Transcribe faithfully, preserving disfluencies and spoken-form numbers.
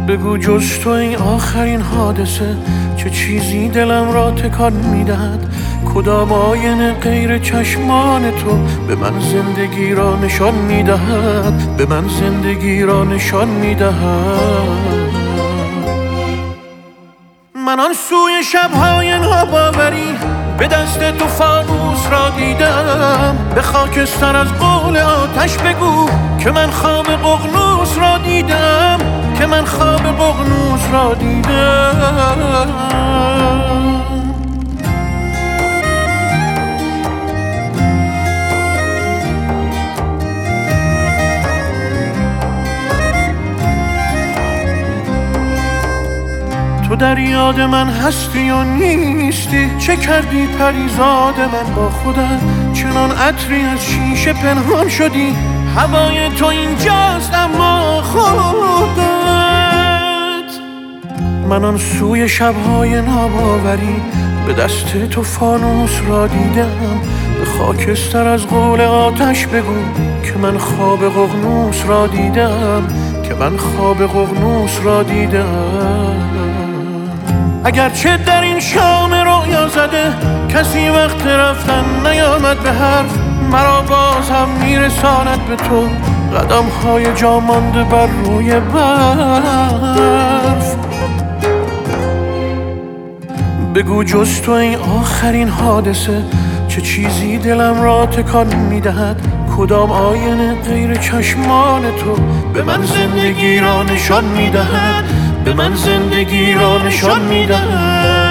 بگو جز تو این آخرین حادثه چه چیزی دلم را تکان میدهد؟ کدام آینه غیر چشمان تو به من زندگی را نشان میدهد؟ به من زندگی را نشان میدهد. من آن سوی شبهای ناباوری به دست تو فانوس را دیدم. به خاکستر از قول آتش بگو که من خواب ققنوس را دیدم، که من خواب ققنوس را دیدم. تو در یاد من هستی یا نیستی؟ چه کردی پریزاد من با خودت؟ چنان عطری از شیشه پنهان شدی، هوای تو اینجاست اما خودت. من آن سوی شبهای ناباوری به دست تو فانوس را دیدم. به خاکستر از قول آتش بگو که من خواب ققنوس را دیدم، که من خواب ققنوس را دیدم. اگرچه در این شام رویا زده کسی وقت رفتن نیامد به حرف، مرا باز هم میرساند به تو قدم های جا مانده بر روی برف. بگو جز تو این آخرین حادثه چه چیزی دلم را تکان میدهد؟ کدام آینه غیر چشمان تو به من زندگی را نشان میدهد؟ به من زندگی را نشان میدهد.